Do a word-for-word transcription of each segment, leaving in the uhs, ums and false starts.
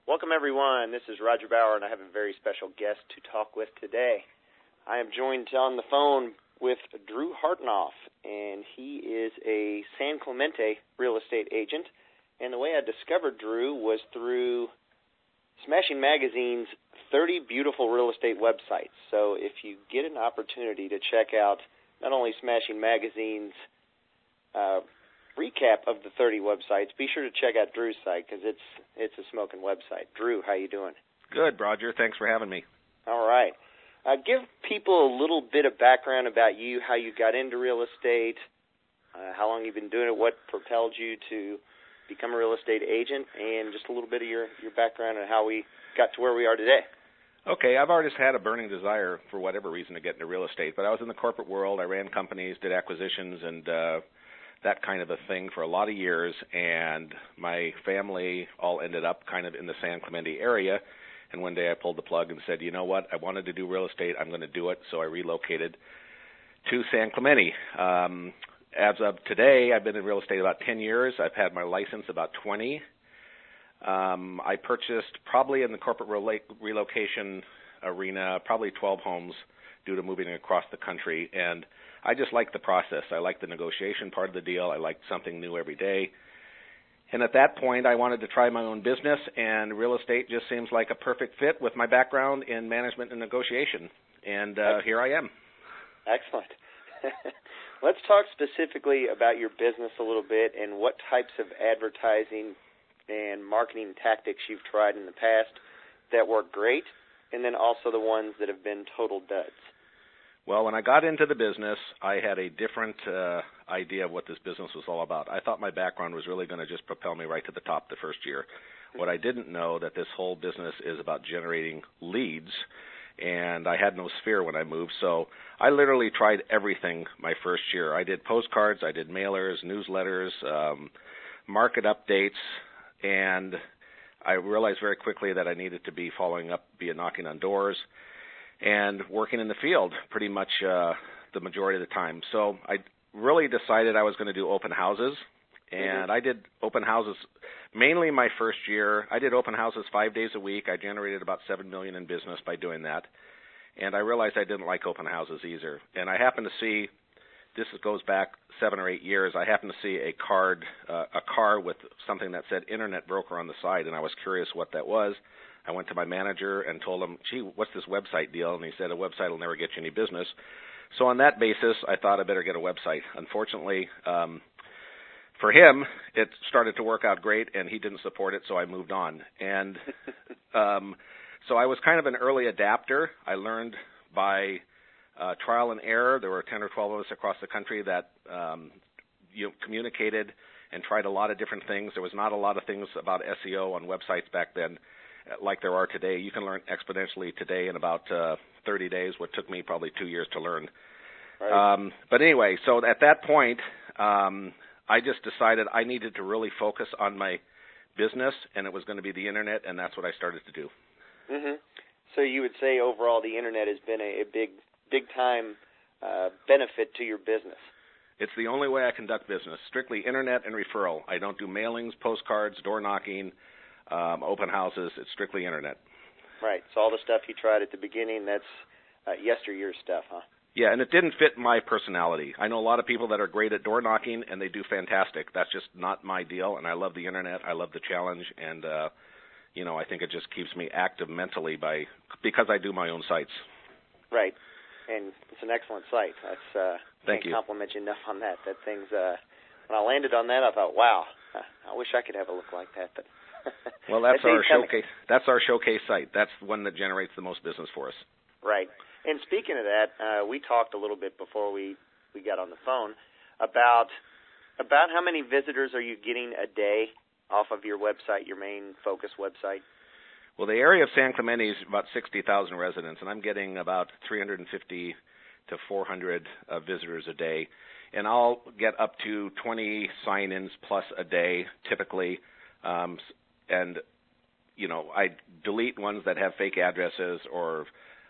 Welcome, everyone. This is Roger Bauer, and I have a very special guest to talk with today. I am joined on the phone with Drew Hartnoff, and he is a San Clemente real estate agent. And the way I discovered Drew was through Smashing Magazine's thirty Beautiful Real Estate Websites. So if you get an opportunity to check out not only Smashing Magazine's uh, recap of the thirty websites, be sure to check out Drew's site because it's it's a smoking website. Drew, how you doing? Good, Roger. Thanks for having me. All right. Uh, give people a little bit of background about you, how you got into real estate, uh, how long you've been doing it, what propelled you to become a real estate agent, and just a little bit of your, your background and how we got to where we are today. Okay, I've always had a burning desire for whatever reason to get into real estate, but I was in the corporate world. I ran companies, did acquisitions, and uh, that kind of a thing for a lot of years, and my family all ended up kind of in the San Clemente area, and one day I pulled the plug and said, you know what, I wanted to do real estate, I'm going to do it, so I relocated to San Clemente. Um, as of today, I've been in real estate about ten years. I've had my license about twenty. Um, I purchased probably in the corporate rela- relocation arena probably twelve homes due to moving across the country, and I just like the process. I like the negotiation part of the deal. I like something new every day. And at that point, I wanted to try my own business, and real estate just seems like a perfect fit with my background in management and negotiation. And uh, here I am. Excellent. Let's talk specifically about your business a little bit and what types of advertising and marketing tactics you've tried in the past that work great, and then also the ones that have been total duds. Well, when I got into the business, I had a different uh, idea of what this business was all about. I thought my background was really going to just propel me right to the top the first year. What I didn't know that this whole business is about generating leads, and I had no sphere when I moved, so I literally tried everything my first year. I did postcards, I did mailers, newsletters, um, market updates, and I realized very quickly that I needed to be following up via knocking on doors and working in the field pretty much uh, the majority of the time. So I really decided I was going to do open houses, and mm-hmm. I did open houses mainly my first year. I did open houses five days a week. I generated about seven million dollars in business by doing that, and I realized I didn't like open houses either. And I happened to see, this goes back seven or eight years, I happened to see a card, uh, a car with something that said Internet Broker on the side, and I was curious what that was. I went to my manager and told him, gee, what's this website deal? And he said, a website will never get you any business. So on that basis, I thought I better get a website. Unfortunately, um, for him, it started to work out great, and he didn't support it, so I moved on. And um, so I was kind of an early adapter. I learned by uh, trial and error. There were ten or twelve of us across the country that um, you know, communicated and tried a lot of different things. There was not a lot of things about S E O on websites back then like there are today. You can learn exponentially today in about uh, thirty days, what took me probably two years to learn. Right. Um, but anyway, so at that point, um, I just decided I needed to really focus on my business, and it was going to be the Internet, and that's what I started to do. Mm-hmm. So you would say overall the Internet has been a, a big, big-time uh, benefit to your business. It's the only way I conduct business, strictly Internet and referral. I don't do mailings, postcards, door knocking, Um, open houses. It's strictly Internet. Right. So all the stuff you tried at the beginning, that's uh, yesteryear stuff, huh? Yeah, and it didn't fit my personality. I know a lot of people that are great at door knocking, and they do fantastic. That's just not my deal, and I love the Internet. I love the challenge, and, uh, you know, I think it just keeps me active mentally by because I do my own sites. Right. And it's an excellent site. That's, uh, Thank can't you. compliment you enough on that. That thing's, uh, when I landed on that, I thought, wow, I wish I could have a look like that, but well, that's our showcase. That's our showcase site. That's the one that generates the most business for us. Right. And speaking of that, uh, we talked a little bit before we, we got on the phone about about how many visitors are you getting a day off of your website, your main focus website? Well, the area of San Clemente is about sixty thousand residents, and I'm getting about three hundred fifty to four hundred uh, visitors a day. And I'll get up to twenty sign-ins plus a day, typically. Um, and, you know, I delete ones that have fake addresses or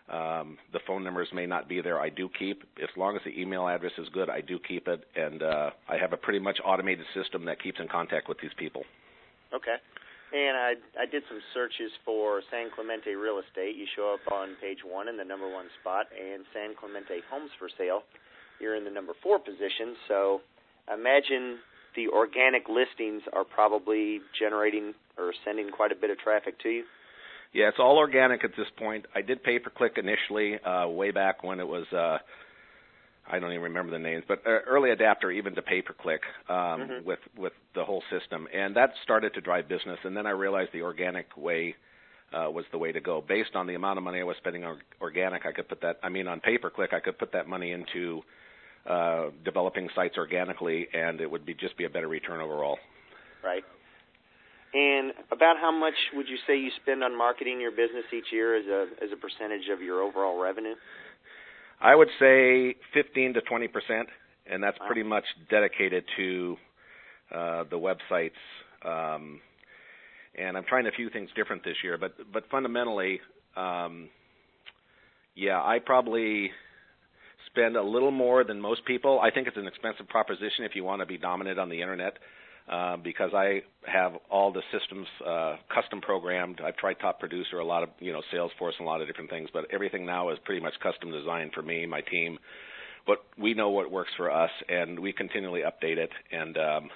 um, the phone numbers may not be there. I do keep. As long as the email address is good, I do keep it. And uh, I have a pretty much automated system that keeps in contact with these people. Okay. And I I did some searches for San Clemente Real Estate. You show up on page one in the number one spot, and San Clemente Homes for Sale, you're in the number four position. So imagine the organic listings are probably generating or sending quite a bit of traffic to you. Yeah, it's all organic at this point. I did pay-per-click initially, uh, way back when it was, uh, I don't even remember the names, but uh, early adapter even to pay-per-click um, mm-hmm. with, with the whole system. And that started to drive business. And then I realized the organic way uh, was the way to go. Based on the amount of money I was spending on organic, I could put that, I mean, on pay-per-click, I could put that money into uh, developing sites organically, and it would be just be a better return overall. Right. And about how much would you say you spend on marketing your business each year as a as a percentage of your overall revenue? I would say fifteen to twenty percent, and that's pretty much dedicated to uh, the websites. Um, and I'm trying a few things different this year, but but fundamentally, um, yeah, I probably spend a little more than most people. I think it's an expensive proposition if you want to be dominant on the internet. Uh, because I have all the systems uh, custom programmed. I've tried Top Producer, a lot of, you know, Salesforce and a lot of different things, but everything now is pretty much custom designed for me, my team. But we know what works for us, and we continually update it. And um,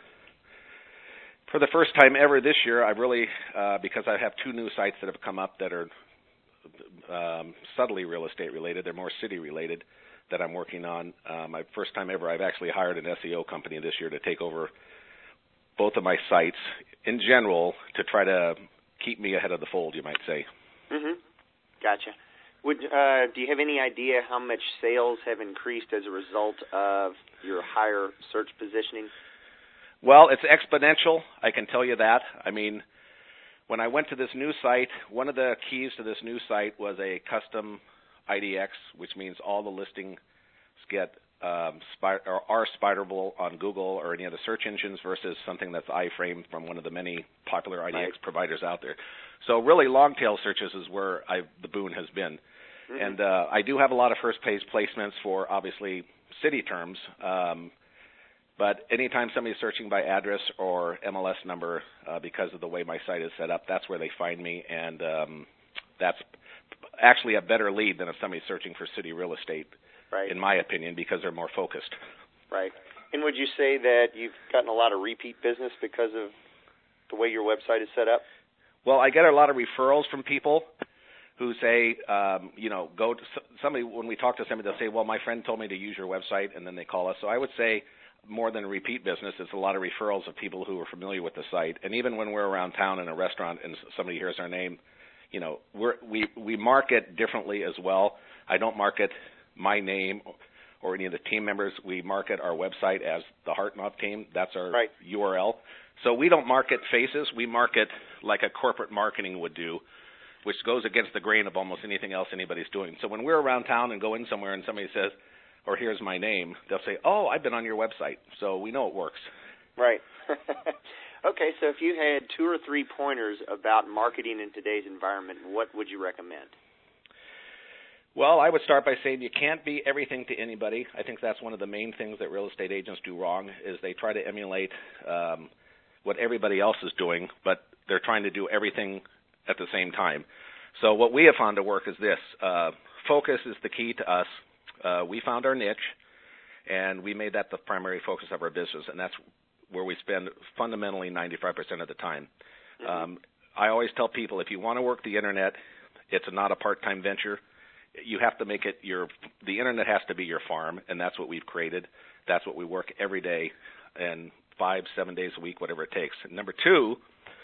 for the first time ever this year, I've really, uh, because I have two new sites that have come up that are um, subtly real estate related, they're more city related, that I'm working on. Uh, my first time ever, I've actually hired an S E O company this year to take over both of my sites in general to try to keep me ahead of the fold, you might say. Mm-hmm. Gotcha. Would uh, do you have any idea how much sales have increased as a result of your higher search positioning? Well, it's exponential. I can tell you that. I mean, when I went to this new site, one of the keys to this new site was a custom I D X, which means all the listings get Um, spy- or are spiderable on Google or any other search engines versus something that's iframe from one of the many popular I D X right. providers out there. So really long tail searches is where I, the boon has been. Mm-hmm. And uh, I do have a lot of first page placements for obviously city terms, um, but anytime somebody's searching by address or M L S number uh, because of the way my site is set up, that's where they find me, and um, that's actually a better lead than if somebody's searching for city real estate. Right. In my opinion, because they're more focused. Right. And would you say that you've gotten a lot of repeat business because of the way your website is set up? Well, I get a lot of referrals from people who say, um, you know, go to somebody, when we talk to somebody, they'll say, well, my friend told me to use your website, and then they call us. So I would say more than repeat business, it's a lot of referrals of people who are familiar with the site. And even when we're around town in a restaurant and somebody hears our name, you know, we're, we, we market differently as well. I don't market my name or any of the team members. We market our website as the Hartnoff team. That's our right. U R L. So we don't market faces. We market like a corporate marketing would do, which goes against the grain of almost anything else anybody's doing. So when we're around town and go in somewhere and somebody says, or here's my name, they'll say, oh, I've been on your website. So we know it works. Right. Okay, so if you had two or three pointers about marketing in today's environment, what would you recommend? Well, I would start by saying you can't be everything to anybody. I think that's one of the main things that real estate agents do wrong is they try to emulate um, what everybody else is doing, but they're trying to do everything at the same time. So what we have found to work is this. Uh, focus is the key to us. Uh, we found our niche, and we made that the primary focus of our business, and that's where we spend fundamentally ninety-five percent of the time. Um, I always tell people if you want to work the Internet, it's not a part-time venture. You have to make it your, the internet has to be your farm, and that's what we've created. That's what we work every day and five, seven days a week, whatever it takes. And number two,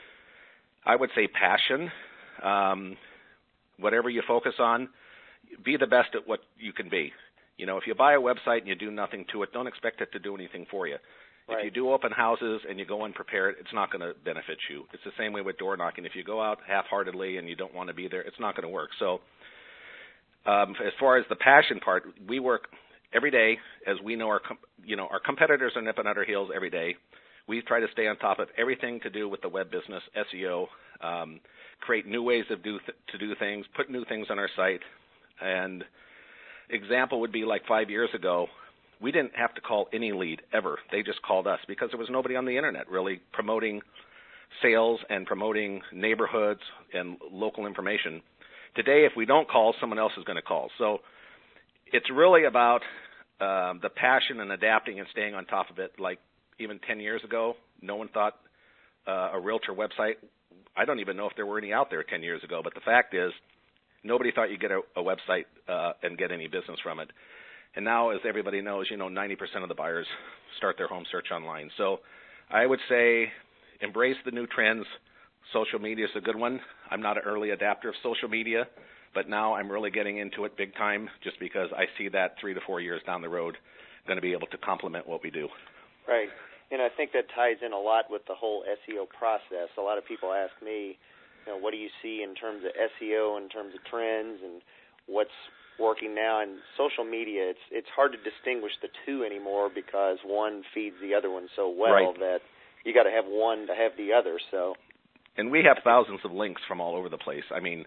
I would say passion. Um, whatever you focus on, be the best at what you can be. You know, if you buy a website and you do nothing to it, don't expect it to do anything for you. Right. If you do open houses and you go unprepared, it's not going to benefit you. It's the same way with door knocking. If you go out half-heartedly and you don't want to be there, it's not going to work. So Um, as far as the passion part, we work every day as we know our, com- you know, our competitors are nipping at our heels every day. We try to stay on top of everything to do with the web business, S E O, um, create new ways of do th- to do things, put new things on our site. And example would be like five years ago, we didn't have to call any lead ever. They just called us because there was nobody on the internet really promoting sales and promoting neighborhoods and local information. Today, if we don't call, someone else is going to call. So it's really about um, the passion and adapting and staying on top of it. Like even ten years ago, no one thought uh, a realtor website, I don't even know if there were any out there ten years ago, but the fact is nobody thought you'd get a, a website uh, and get any business from it. And now, as everybody knows, you know, ninety percent of the buyers start their home search online. So I would say embrace the new trends. Social media is a good one. I'm not an early adapter of social media, but now I'm really getting into it big time just because I see that three to four years down the road going to be able to complement what we do. Right. And I think that ties in a lot with the whole S E O process. A lot of people ask me, you know, what do you see in terms of S E O, in terms of trends, and what's working now? And social media, it's it's hard to distinguish the two anymore because one feeds the other one so well right. that you got to have one to have the other. So, and we have thousands of links from all over the place. I mean,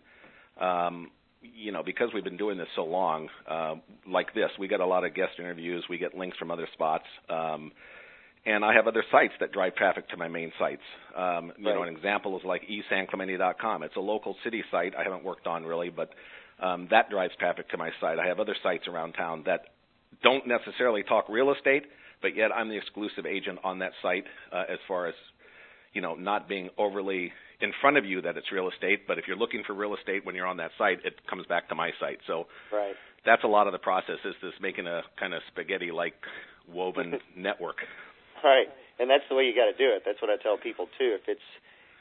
um, you know, because we've been doing this so long, uh, like this, we get a lot of guest interviews. We get links from other spots. Um, And I have other sites that drive traffic to my main sites. Um, you right. know, an example is like e san clemente dot com. It's a local city site I haven't worked on really, but um, that drives traffic to my site. I have other sites around town that don't necessarily talk real estate, but yet I'm the exclusive agent on that site uh, as far as, you know, not being overly in front of you that it's real estate. But if you're looking for real estate when you're on that site, it comes back to my site. So right. that's a lot of the process is this making a kind of spaghetti-like woven network. Right, and that's the way you got to do it. That's what I tell people, too. If it's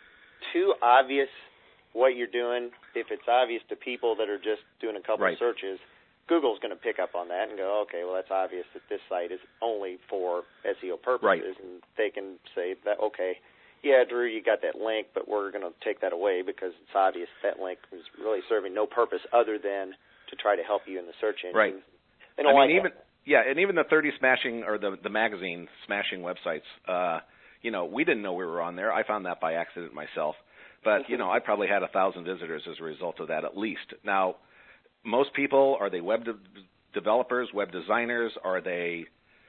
too obvious what you're doing, if it's obvious to people that are just doing a couple right. of searches, Google's going to pick up on that and go, okay, well, that's obvious that this site is only for S E O purposes, right. and they can say that, okay, yeah, Drew, you got that link, but we're going to take that away because it's obvious that link is really serving no purpose other than to try to help you in the search engine. Right. They don't I like mean, even that. Yeah, and even the thirty smashing or the the magazine smashing websites, uh, you know, we didn't know we were on there. I found that by accident myself. But, you know, I probably had a thousand visitors as a result of that at least. Now, most people, are they web de- developers, web designers? Are they,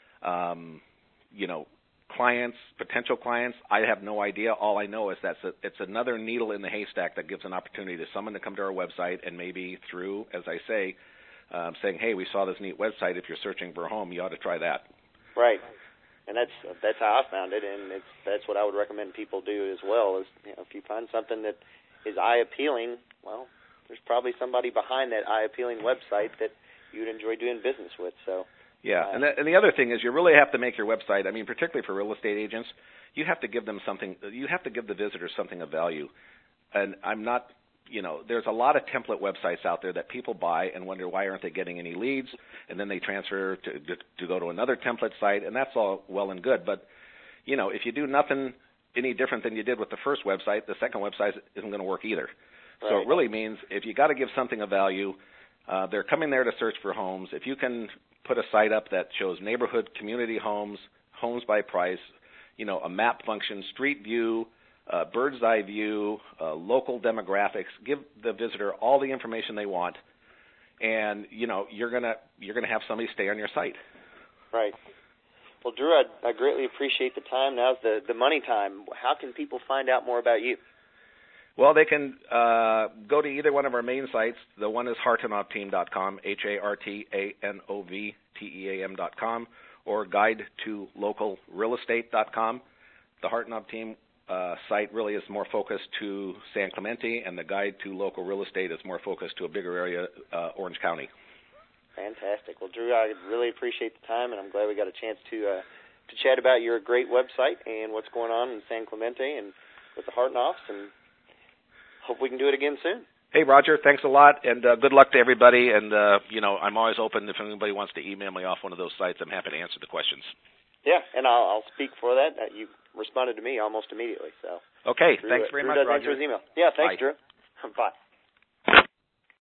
um, you know, clients, potential clients? I have no idea. All I know is that it's another needle in the haystack that gives an opportunity to someone to come to our website and maybe through, as I say, Um, saying, hey, we saw this neat website. If you're searching for a home, you ought to try that. Right, and that's that's how I found it, and it's that's what I would recommend people do as well. Is you know, if you find something that is eye appealing, well, there's probably somebody behind that eye appealing website that you'd enjoy doing business with. So yeah, uh, and, the, and the other thing is you really have to make your website. I mean, particularly for real estate agents, you have to give them something. You have to give the visitors something of value. And I'm not. You know, there's a lot of template websites out there that people buy and wonder why aren't they getting any leads, and then they transfer to, to to go to another template site, and that's all well and good. But, you know, if you do nothing any different than you did with the first website, the second website isn't going to work either. Right. So it really means if you got to give something of value, uh, they're coming there to search for homes. If you can put a site up that shows neighborhood, community homes, homes by price, you know, a map function, street view, Uh, bird's eye view, uh, local demographics, give the visitor all the information they want, and you know you're gonna you're gonna have somebody stay on your site. Right. Well, Drew, I, I greatly appreciate the time. Now's the the money time. How can people find out more about you? Well, they can uh, go to either one of our main sites. The one is hartonoff team dot com, H A R T A N O V T E A M dot com, or guide to local real estate dot com. The Hartonoff Team Uh, site really is more focused to San Clemente, and the guide to local real estate is more focused to a bigger area, uh, Orange County. Fantastic. Well, Drew, I really appreciate the time, and I'm glad we got a chance to uh, to chat about your great website and what's going on in San Clemente and with the Hartonoffs, and hope we can do it again soon. Hey, Roger, thanks a lot, and uh, good luck to everybody. And, uh, you know, I'm always open if anybody wants to email me off one of those sites. I'm happy to answer the questions. Yeah, and I'll, I'll speak for that. Uh, you responded to me almost immediately. So okay, Drew, thanks very Drew much, does Roger. answer his email. Yeah, thanks, Bye. Drew. Bye.